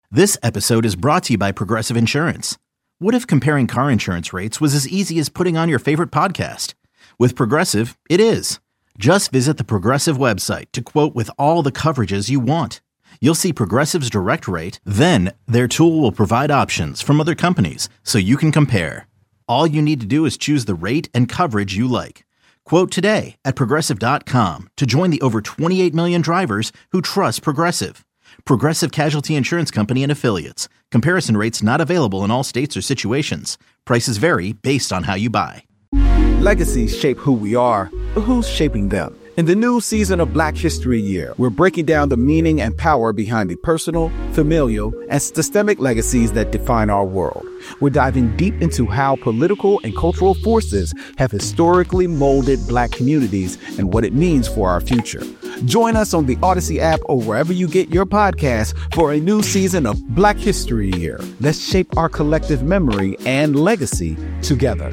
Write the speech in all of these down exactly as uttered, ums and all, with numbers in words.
This episode is brought to you by Progressive Insurance. What if comparing car insurance rates was as easy as putting on your favorite podcast? With Progressive, it is. Just visit the Progressive website to quote with all the coverages you want. You'll see Progressive's direct rate, then their tool will provide options from other companies so you can compare. All you need to do is choose the rate and coverage you like. Quote today at Progressive dot com to join the over twenty-eight million drivers who trust Progressive. Progressive Casualty Insurance Company and Affiliates. Comparison rates not available in all states or situations. Prices vary based on how you buy. Legacies shape who we are, but who's shaping them? In the new season of Black History Year, we're breaking down the meaning and power behind the personal, familial, and systemic legacies that define our world. We're diving deep into how political and cultural forces have historically molded Black communities and what it means for our future. Join us on the Odyssey app or wherever you get your podcasts for a new season of Black History Year. Let's shape our collective memory and legacy together.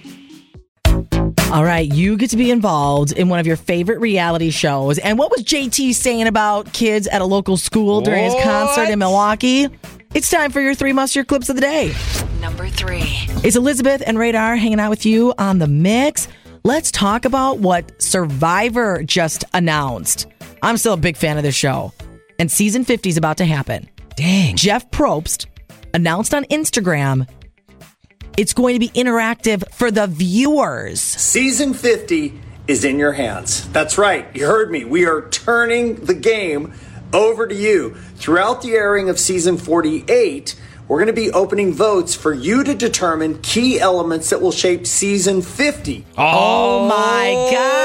All right, you get to be involved in one of your favorite reality shows. And what was J T saying about kids at a local school during his concert in Milwaukee? It's time for your three must-hear clips of the day. Number three. It's Elizabeth and Radar hanging out with you on The Mix. Let's talk about what Survivor just announced. I'm still a big fan of this show. And season fifty is about to happen. Dang. Jeff Probst announced on Instagram it's going to be interactive for the viewers. Season fifty is in your hands. That's right. You heard me. We are turning the game over to you. Throughout the airing of season forty-eight, we're going to be opening votes for you to determine key elements that will shape season fifty. Oh, oh my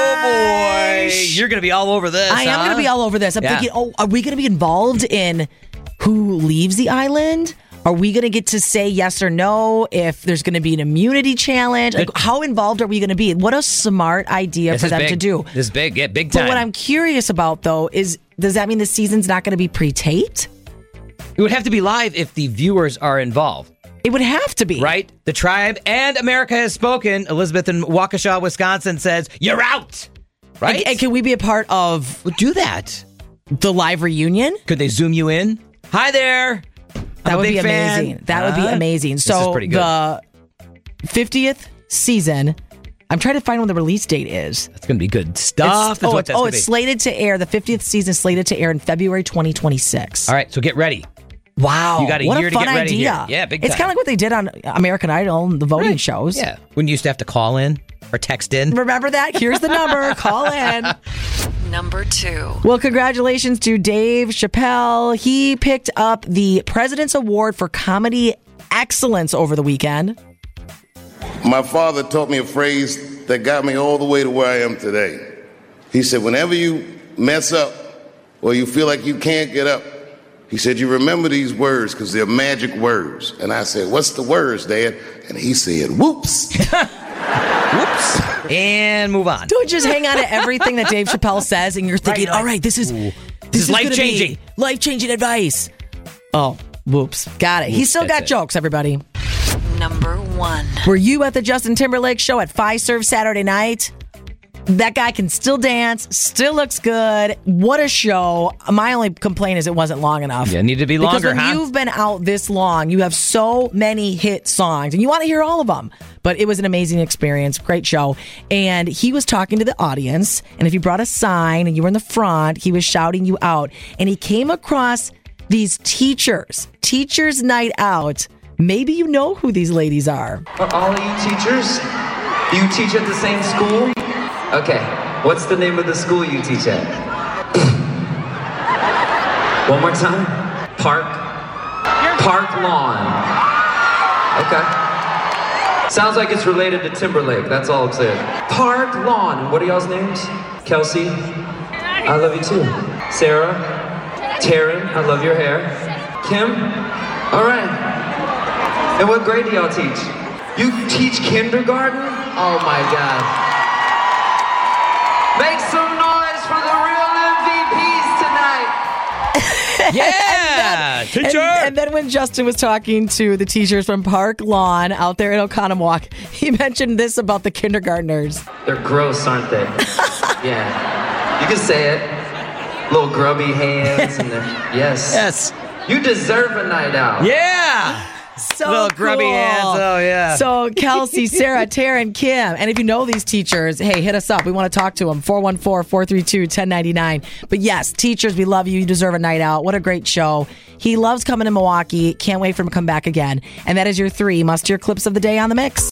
gosh. Boy. You're going to be all over this. I huh? am going to be all over this. I'm yeah. thinking, oh, are we going to be involved in who leaves the island? Are we going to get to say yes or no if there's going to be an immunity challenge? Like, how involved are we going to be? What a smart idea this for them big. to do. This is big. Yeah, big time. But what I'm curious about, though, is does that mean the season's not going to be pre-taped? It would have to be live if the viewers are involved. It would have to be. Right? The tribe and America has spoken. Elizabeth in Waukesha, Wisconsin says, you're out. Right? And, and can we be a part of well, do that. The live reunion? Could they zoom you in? Hi there. That I'm would a big be fan. amazing. That uh, would be amazing. This so is pretty good. The fiftieth season, I'm trying to find when the release date is. That's going to be good stuff. It's, oh, what it's, that's oh gonna it's be. slated to air. The fiftieth season is slated to air in February twenty twenty-six. All right, so get ready. Wow. You got a what year a to fun get ready idea. here. Yeah, big time. It's kind of like what they did on American Idol and the voting right. shows. Yeah. When you used to have to call in or text in. Remember that? Here's the number. Call in. Number two. Well, congratulations to Dave Chappelle. He picked up the President's Award for Comedy Excellence over the weekend. My father taught me a phrase that got me all the way to where I am today. He said, whenever you mess up or you feel like you can't get up, he said, you remember these words because they're magic words. And I said, what's the words, Dad? And he said, whoops. Whoops. And move on. Don't just hang on to everything that Dave Chappelle says and you're thinking, Right, like, all right, this is, ooh, this this is gonna life-changing. be life-changing advice. Oh, whoops. Got it. He's still got it. jokes, everybody. Number one. Were you at the Justin Timberlake show at Fiserv Saturday night? That guy can still dance, still looks good. What a show. My only complaint is it wasn't long enough. Yeah, it needed to be longer, Because when huh? you've been out this long, you have so many hit songs, and you want to hear all of them. But it was an amazing experience, great show. And he was talking to the audience, and if you brought a sign and you were in the front, he was shouting you out. And he came across these teachers, Teachers Night Out. Maybe you know who these ladies are. Are all of you teachers? Do you teach at the same school? Okay, what's the name of the school you teach at? One more time. Park. Park Lawn. Okay. Sounds like it's related to Timberlake, that's all I'm saying. Park Lawn. And what are y'all's names? Kelsey, I love you too. Sarah, Taryn, I love your hair. Kim, all right. And what grade do y'all teach? You teach kindergarten? Oh my God. Make some noise for the real M V Ps tonight. Yeah, and, teacher. and, and then when Justin was talking to the teachers from Park Lawn out there in Oconomowoc, he mentioned this about the kindergartners. They're gross, aren't they? Yeah. You can say it. Little grubby hands and they're, yes. Yes. You deserve a night out. Yeah. So Little grubby cool. hands. Oh, yeah. So Kelsey, Sarah, Taryn, Kim, and if you know these teachers, hey, hit us up. We want to talk to them. four one four, four three two, one zero nine nine. But yes, teachers, we love you. You deserve a night out. What a great show. He loves coming to Milwaukee. Can't wait for him to come back again. And that is your three must-hear clips of the day on The Mix.